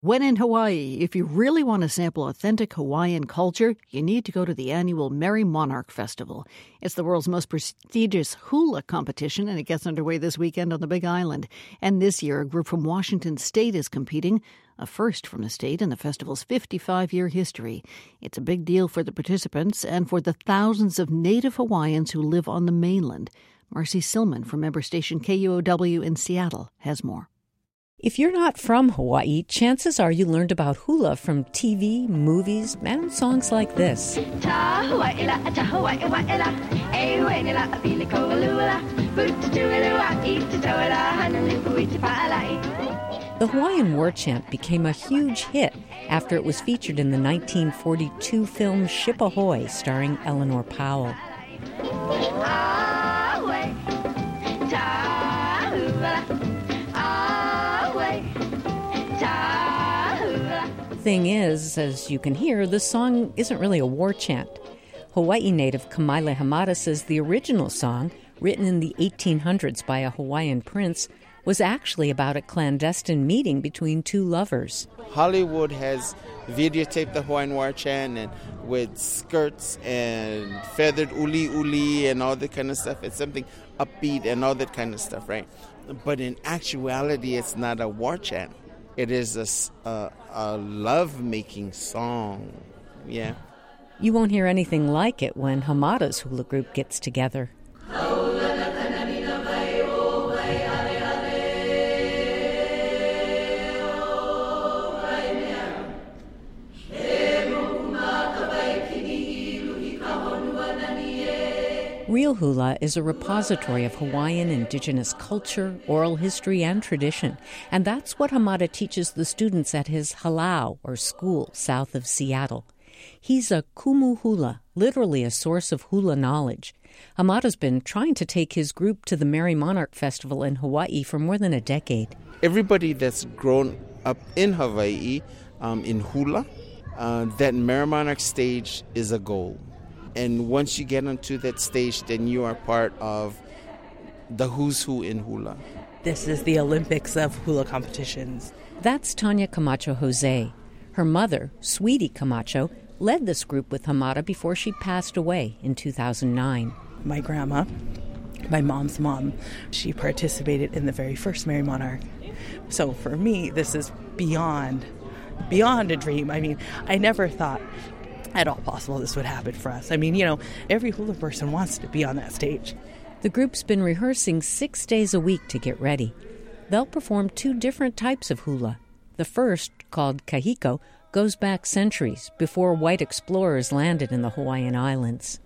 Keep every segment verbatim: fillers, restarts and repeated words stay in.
When in Hawaii, if you really want to sample authentic Hawaiian culture, you need to go to the annual Merry Monarch Festival. It's the world's most prestigious hula competition, and it gets underway this weekend on the Big Island. And this year, a group from Washington State is competing, a first from the state in the festival's fifty-five-year history. It's a big deal for the participants and for the thousands of Native Hawaiians who live on the mainland. Marcy Silman from member station K U O W in Seattle has more. If you're not from Hawaii, chances are you learned about hula from T V, movies, and songs like this. The Hawaiian war chant became a huge hit after it was featured in the nineteen forty-two film Ship Ahoy, starring Eleanor Powell. Thing is, as you can hear, the song isn't really a war chant. Hawaii native Kamaile Hamada says the original song, written in the eighteen hundreds by a Hawaiian prince, was actually about a clandestine meeting between two lovers. Hollywood has videotaped the Hawaiian war chant and with skirts and feathered uli uli and all that kind of stuff. It's something upbeat and all that kind of stuff, right? But in actuality, it's not a war chant. It is a, a, a love-making song, yeah. You won't hear anything like it when Hamada's hula group gets together. Real Hula is a repository of Hawaiian indigenous culture, oral history, and tradition. And that's what Hamada teaches the students at his halau, or school, south of Seattle. He's a kumu hula, literally a source of hula knowledge. Hamada's been trying to take his group to the Merry Monarch Festival in Hawaii for more than a decade. Everybody that's grown up in Hawaii, um, in hula, uh, that Merry Monarch stage is a goal. And once you get onto that stage, then you are part of the who's who in hula. This is the Olympics of hula competitions. That's Tanya Camacho Jose. Her mother, Sweetie Camacho, led this group with Hamada before she passed away in two thousand nine. My grandma, my mom's mom, she participated in the very first Merry Monarch. So for me, this is beyond, beyond a dream. I mean, I never thought at all possible this would happen for us. I mean, you know, every hula person wants to be on that stage. The group's been rehearsing six days a week to get ready. They'll perform two different types of hula. The first, called kahiko, goes back centuries before white explorers landed in the Hawaiian Islands.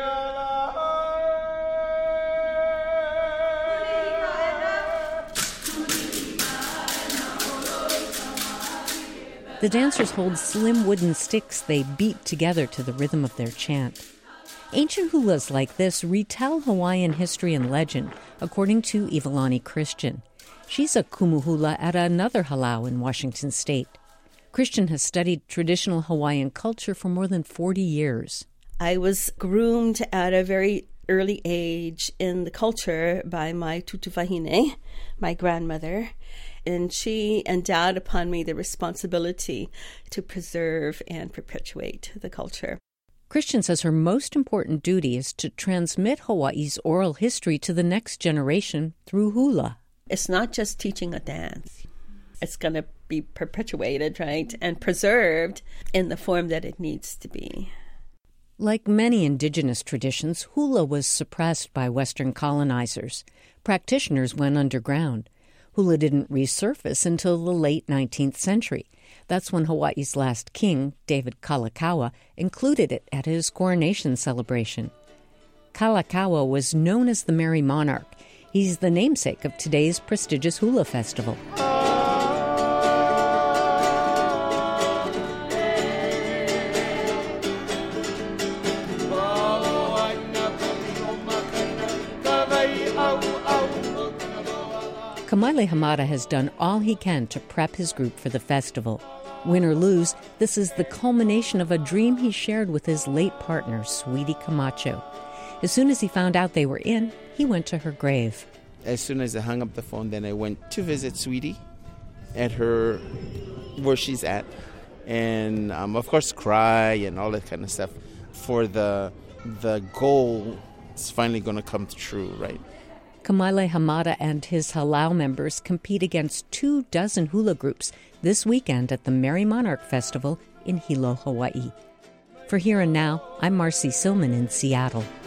The dancers hold slim wooden sticks they beat together to the rhythm of their chant. Ancient hulas like this retell Hawaiian history and legend, according to Ivalani Christian. She's a kumu hula at another halau in Washington State. Christian has studied traditional Hawaiian culture for more than forty years. I was groomed at a very early age in the culture by my tutuvahine, my grandmother, and she endowed upon me the responsibility to preserve and perpetuate the culture. Christian says her most important duty is to transmit Hawaii's oral history to the next generation through hula. It's not just teaching a dance. It's going to be perpetuated, right, and preserved in the form that it needs to be. Like many indigenous traditions, hula was suppressed by Western colonizers. Practitioners went underground. Hula didn't resurface until the late nineteenth century. That's when Hawaii's last king, David Kalakaua, included it at his coronation celebration. Kalakaua was known as the Merry Monarch. He's the namesake of today's prestigious hula festival. Kamaile Hamada has done all he can to prep his group for the festival. Win or lose, this is the culmination of a dream he shared with his late partner, Sweetie Camacho. As soon as he found out they were in, he went to her grave. As soon as I hung up the phone, then I went to visit Sweetie at her where she's at. And, um, of course, cry and all that kind of stuff for the the goal is finally going to come true, right? Kamaile Hamada and his Halau members compete against two dozen hula groups this weekend at the Merry Monarch Festival in Hilo, Hawaii. For Here and Now, I'm Marcy Silman in Seattle.